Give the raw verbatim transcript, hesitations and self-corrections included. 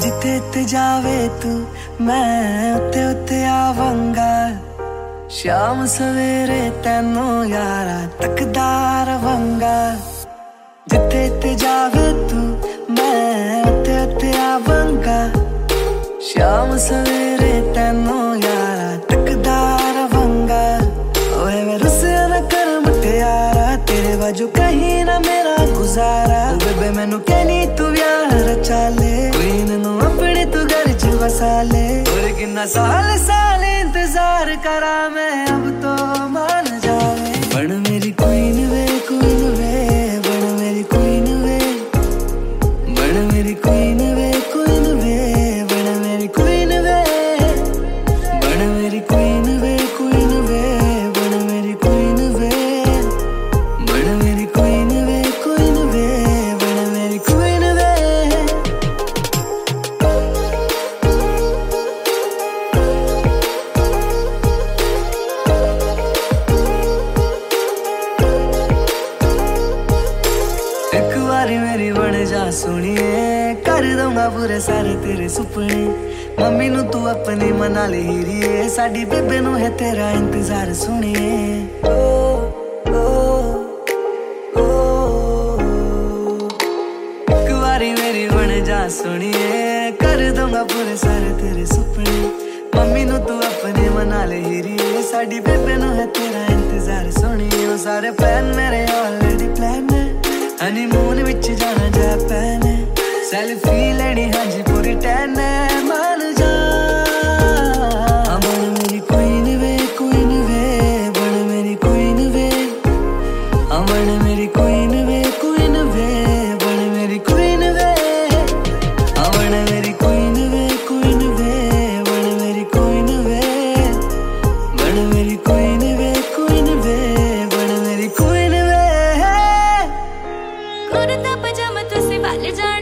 जिथे ते जावे तू मैं उत्ते उत्ते आवांगा। शाम सवेरे तेनू यारा तकदा रवांगा। जिथे ते जावे तू मैं उत्ते उत्ते आवांगा। शाम सवेरे तेनू यारा तकदा रवांगा। ओए मैं रुसिया ना कर मुटियारा, तेरे बाजू कहीं ना मेरा गुजारा। ओ बेबे मैनू कहनी तू यार रचा ले, क्वीन नू अपने तू घर च वसा ले। और किन्ना साल साल इंतजार करा मैं, अब तो मान जावे। बन मेरी क्वीन वे क्वीन वे, बन मेरी क्वीन वे, बन मेरी क्वीन वे क्वीन वे, बन मेरी क्वीन वे, बन मेरी क्वीन वे क्वीन वे, बन मेरी क्वीन वे, बन मेरी क्वीन वे क्वीन वे, बन मेरी क्वीन वे। एक बारी मेरी बन जा सुनिए, कर दूंगा पूरे सारे तेरे सुपने। मम्मी नू तू अपनी मना ले हीरिए, साडी बेबे नू है तेरा इंतजार सुनिए। ओ, ओ, ओ, एक बारी मेरी बन जा सुनिए, कर दूंगा पूरे सारे तेरे सुपने। मम्मी नू तू अपनी मना ले हीरिए, साडी बेबे नू है तेरा इंतजार सुनिए। ओ सारे प्लान मेरे ऑलरेडी प्लान है, हनीमून विच जाना जापान, सेल्फी लेनी हाँ जी पूरी टैन है। मान जा बन मेरी क्वीन वे क्वीन वे, बन मेरी क्वीन वे, बन मेरी क्वीन वे क्वीन वे, बन मेरी क्वीन वे, बन मेरी क्वीन वे क्वीन वे, बन मेरी क्वीन वे, बन मेरी क्वीन वे क्वीन वे, बन मेरी क्वीन वे। कुर्ता पजामा तुसी वाले जान